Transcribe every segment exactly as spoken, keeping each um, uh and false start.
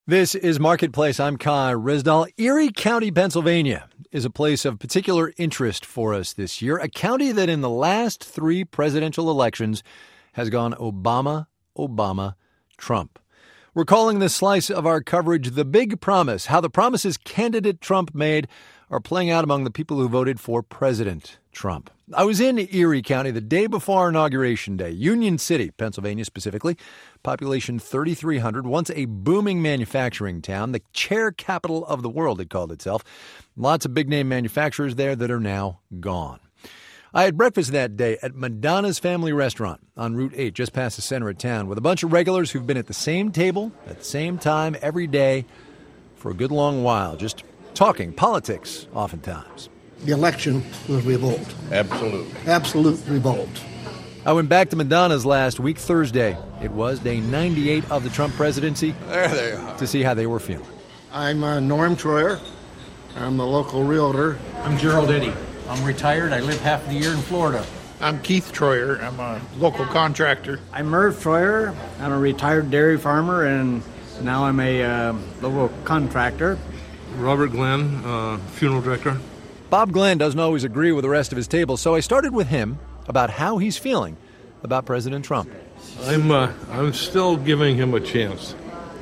This is Marketplace. I'm Kai Rizdal. Erie County, Pennsylvania is a place of particular interest for us this year, a county that in the last three presidential elections has gone Obama, Obama, Trump. We're calling this slice of our coverage The Big Promise, how the promises candidate Trump made are playing out among the people who voted for President Trump. I was in Erie County the day before Inauguration Day, Union City, Pennsylvania specifically, population thirty-three hundred, once a booming manufacturing town, the chair capital of the world, it called itself. Lots of big-name manufacturers there that are now gone. I had breakfast that day at Madonna's Family Restaurant on Route eight, just past the center of town, with a bunch of regulars who've been at the same table at the same time every day for a good long while, just talking politics oftentimes. The election was revolt. Absolute. Absolute revolt. I went back to Madonna's last week, Thursday. It was day ninety-eight of the Trump presidency. There they are. To see how they were feeling. I'm uh, Norm Troyer. I'm the local realtor. I'm Gerald Eddy. I'm retired. I live half the year in Florida. I'm Keith Troyer. I'm a local contractor. I'm Merv Troyer. I'm a retired dairy farmer, and now I'm a uh, local contractor. Robert Glenn, uh, funeral director. Bob Glenn doesn't always agree with the rest of his table, so I started with him about how he's feeling about President Trump. I'm uh, I'm still giving him a chance.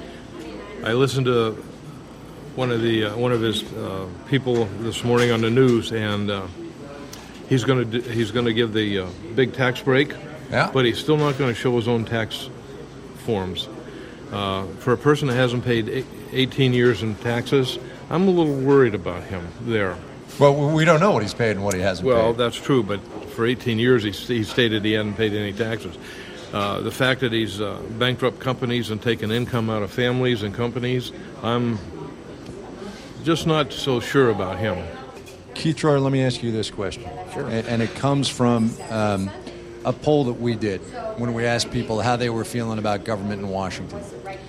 I listened to one of the uh, one of his uh, people this morning on the news, and uh, he's going to he's going to give the uh, big tax break, Yeah. but he's still not going to show his own tax forms. Uh, for a person that hasn't paid eighteen years in taxes, I'm a little worried about him there. Well, we don't know what he's paid and what he hasn't Well, paid. that's true, but for eighteen years he, he stated he hadn't paid any taxes. Uh, the fact that he's uh, bankrupt companies and taken income out of families and companies, I'm just not so sure about him. Keith Troyer, let me ask you this question. Sure. And, and it comes from um, a poll that we did when we asked people how they were feeling about government in Washington.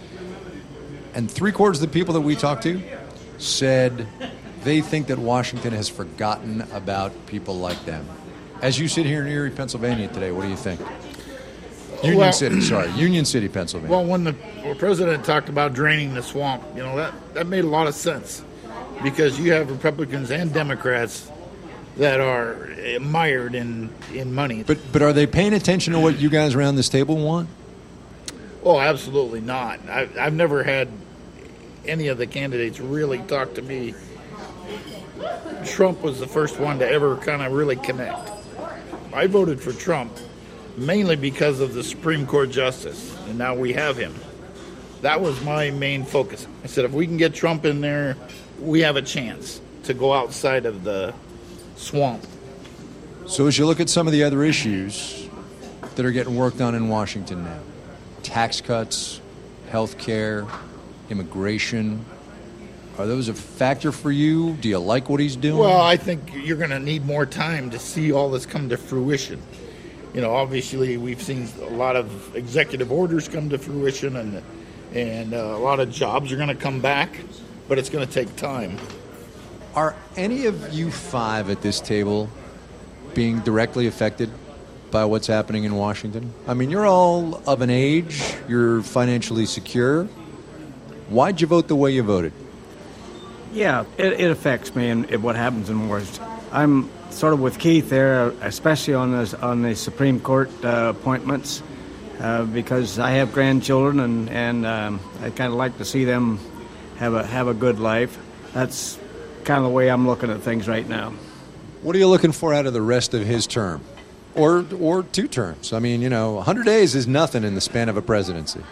And three quarters of the people that we talked to said they think that Washington has forgotten about people like them. As you sit here in Erie, Pennsylvania today, what do you think? Union Well- City, sorry, Union City, Pennsylvania. Well, when the president talked about draining the swamp, you know, that, that made a lot of sense because you have Republicans and Democrats that are mired in, in money. but but are they paying attention to what you guys around this table want? Oh, absolutely not. I, I've never had any of the candidates really talk to me. Trump was the first one to ever kind of really connect. I voted for Trump mainly because of the Supreme Court justice, and now we have him. That was my main focus. I said, if we can get Trump in there, we have a chance to go outside of the swamp. So as you look at some of the other issues that are getting worked on in Washington now, tax cuts, health care, immigration, are those a factor for you? Do you like what he's doing? Well, I think you're going to need more time to see all this come to fruition. You know, obviously we've seen a lot of executive orders come to fruition, and and uh, a lot of jobs are going to come back, but it's going to take time. Are any of you five at this table being directly affected by what's happening in Washington? I mean, you're all of an age, you're financially secure. Why'd you vote the way you voted? Yeah, it, it affects me and what happens in Washington. I'm sort of with Keith there, especially on the, on the Supreme Court uh, appointments, uh, because I have grandchildren and, and um, I kind of like to see them have a have a good life. That's kind of the way I'm looking at things right now. What are you looking for out of the rest of his term? Or or two terms? I mean, you know, one hundred days is nothing in the span of a presidency.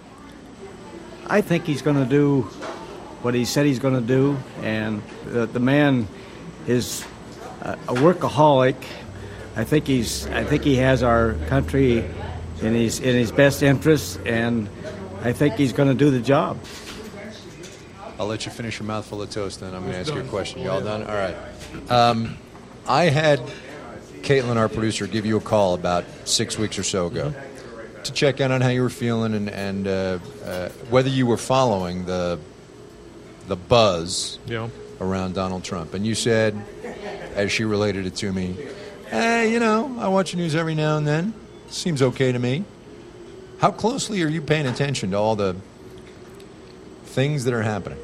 I think he's going to do what he said he's going to do, and the, the man is a, a workaholic. I think he's. I think he has our country in his in his best interests, and I think he's going to do the job. I'll let you finish your mouthful of toast, then I'm going to ask you a question. You all done? All right. Um, I had Caitlin, our producer, give you a call about six weeks or so ago to check in on how you were feeling and, and uh, uh, whether you were following the the buzz Yeah. around Donald Trump. And you said, as she related it to me, hey, you know, I watch the news every now and then. Seems okay to me. How closely are you paying attention to all the things that are happening?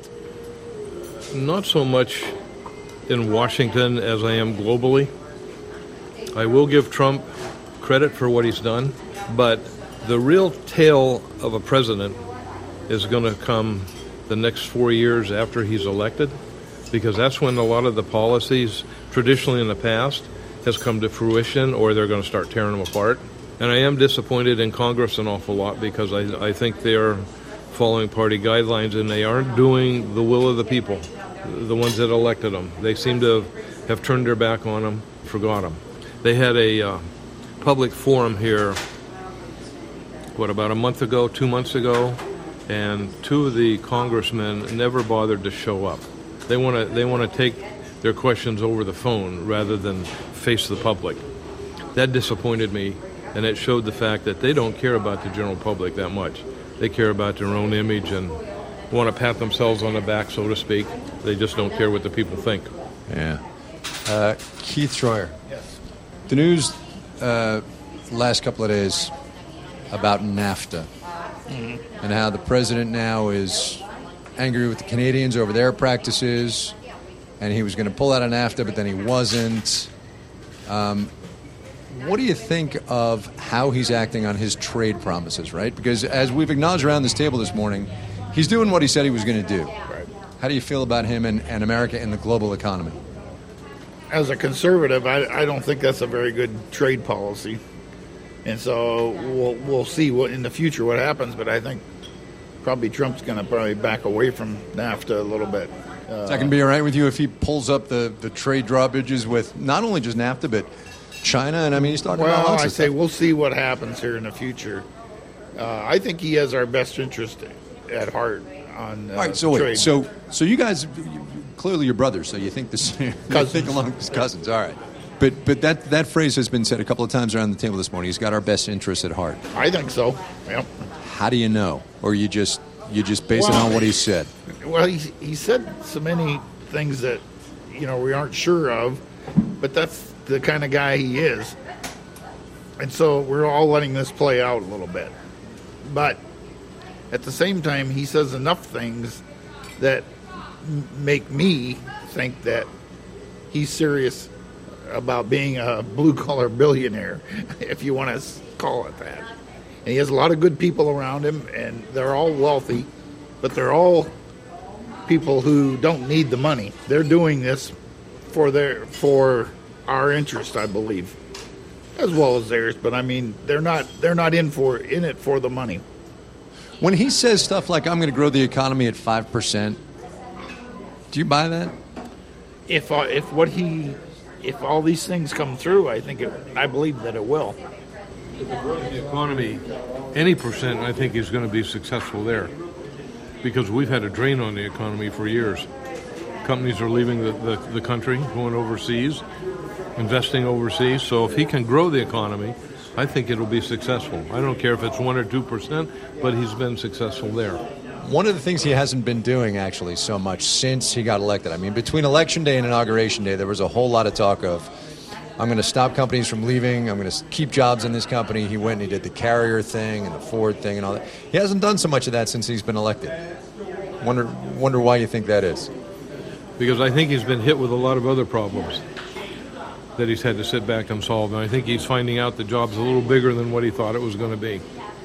Not so much in Washington as I am globally. I will give Trump credit for what he's done, but the real tale of a president is going to come the next four years after he's elected, because that's when a lot of the policies traditionally in the past has come to fruition, or they're going to start tearing them apart. And I am disappointed in Congress an awful lot, because I, I think they're following party guidelines and they aren't doing the will of the people, the ones that elected them. They seem to have turned their back on them, forgot them. They had a uh, public forum here, what, about a month ago, two months ago, and two of the congressmen never bothered to show up. They want to they want to take their questions over the phone rather than face the public. That disappointed me, and it showed the fact that they don't care about the general public that much. They care about their own image and want to pat themselves on the back, so to speak. They just don't care what the people think. Yeah. Uh, Keith Troyer. Yes. The news uh, last couple of days about NAFTA mm-hmm. and how the president now is angry with the Canadians over their practices, and he was going to pull out of NAFTA, but then he wasn't. Um, what do you think of how he's acting on his trade promises, right? Because as we've acknowledged around this table this morning, he's doing what he said he was going to do. Right. How do you feel about him and, and America and the global economy? As a conservative, I, I don't think that's a very good trade policy. And so we'll we'll see what in the future what happens, but I think probably Trump's going to probably back away from NAFTA a little bit. Uh, Is that going to be all right with you if he pulls up the, the trade drawbridges with not only just NAFTA, but China? And I mean, he's talking well, about lots I of say stuff. We'll see what happens here in the future. Uh, I think he has our best interest at heart on uh, all right, so wait, trade. so so you guys, you, clearly you're brothers, so you think this, you think along as cousins, all right. But but that, that phrase has been said a couple of times around the table this morning. He's got our best interests at heart. I think so. Yep. How do you know? Or you just you just base well, it on what he said? Well, he he said so many things that you know we aren't sure of, but that's the kind of guy he is, and so we're all letting this play out a little bit. But at the same time, he says enough things that m- make me think that he's serious about being a blue-collar billionaire, if you want to call it that. And he has a lot of good people around him, and they're all wealthy, but they're all people who don't need the money. They're doing this for their for our interest, I believe, as well as theirs. But I mean, they're not they're not in for in it for the money. When he says stuff like "I'm going to grow the economy at five percent," do you buy that? If uh, if what he if all these things come through, I think it, I believe that it will. If it grows the economy any percent, I think he's going to be successful there, because we've had a drain on the economy for years. Companies are leaving the, the, the country, going overseas, investing overseas. So if he can grow the economy, I think it'll be successful. I don't care if it's one or two percent, but he's been successful there. One of the things he hasn't been doing, actually, so much since he got elected. I mean, between Election Day and Inauguration Day, there was a whole lot of talk of, I'm going to stop companies from leaving, I'm going to keep jobs in this company. He went and he did the Carrier thing and the Ford thing and all that. He hasn't done so much of that since he's been elected. Wonder, wonder why you think that is. Because I think he's been hit with a lot of other problems that he's had to sit back and solve. And I think he's finding out the job's a little bigger than what he thought it was going to be.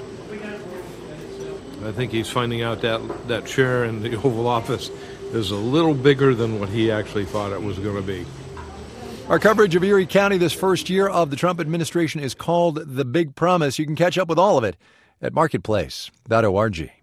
I think he's finding out that that chair in the Oval Office is a little bigger than what he actually thought it was going to be. Our coverage of Erie County this first year of the Trump administration is called The Big Promise. You can catch up with all of it at marketplace dot org.